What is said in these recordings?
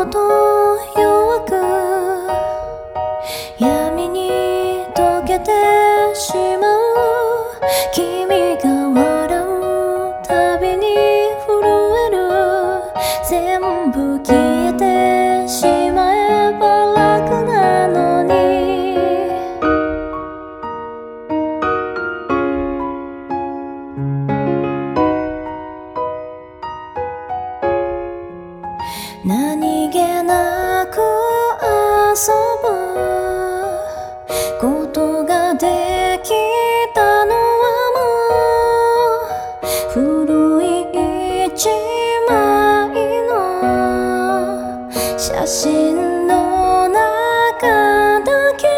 うと弱く闇に溶けてしまう。君が笑うたびに震える。全部消えてしまえば楽なのに。何気なく遊ぶことができたのはもう古い一枚の写真の中だけ。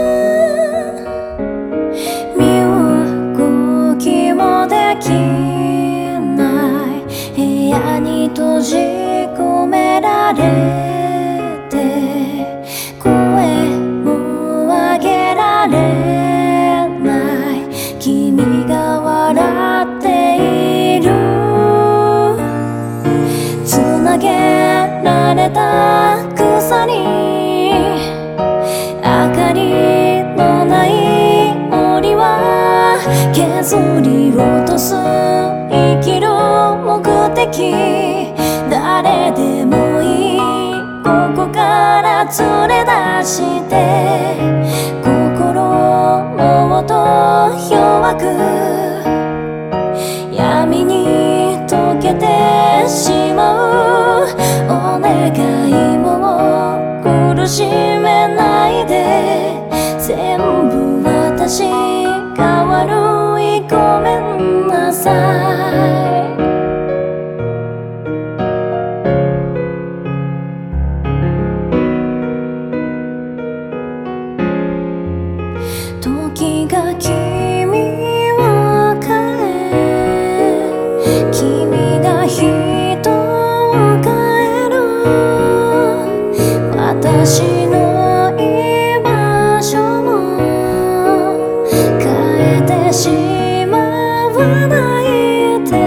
身動きもできない部屋に閉じ込められて、声も上げられない。君が笑っている。つなげられた草に明かりのない森は削り落とす生きる目的。誰でもいいここから連れ出して。心もっと弱く闇に溶けてしまう。お願いもう苦しめないで。全部私が悪い、ごめんなさい。時が君を変え、君が人を変える。私の居場所も変えてしまわないで。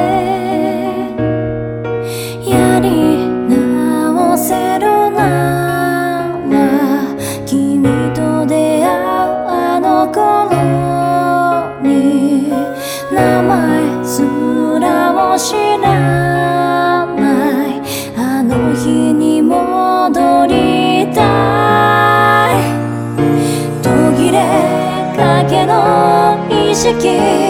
やり直せるなら君と出会う頃に名前すらも知らないあの日に戻りたい。途切れかけの意識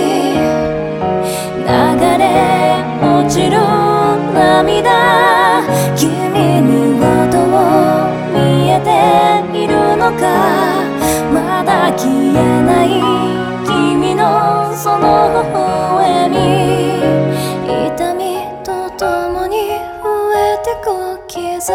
流れ落ちる涙。君にはどう見えているのか。まだ消えない君のその微笑み。痛みとともに増えてく傷。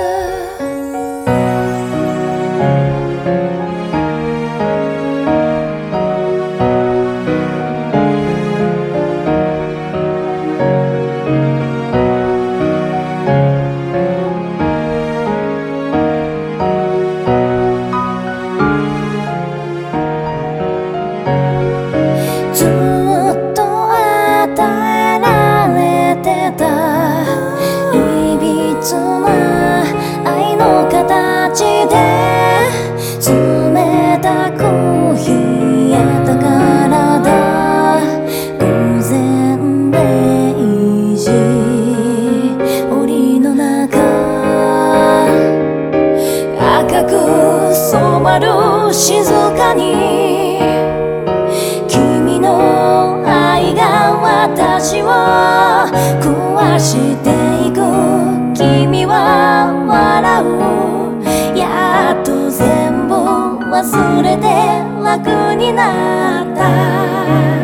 愛の形で冷たく冷えた体。午前0時檻の中赤く染まる静かに。君の愛が私を壊していく。君は笑う。やっと全部忘れて楽になった。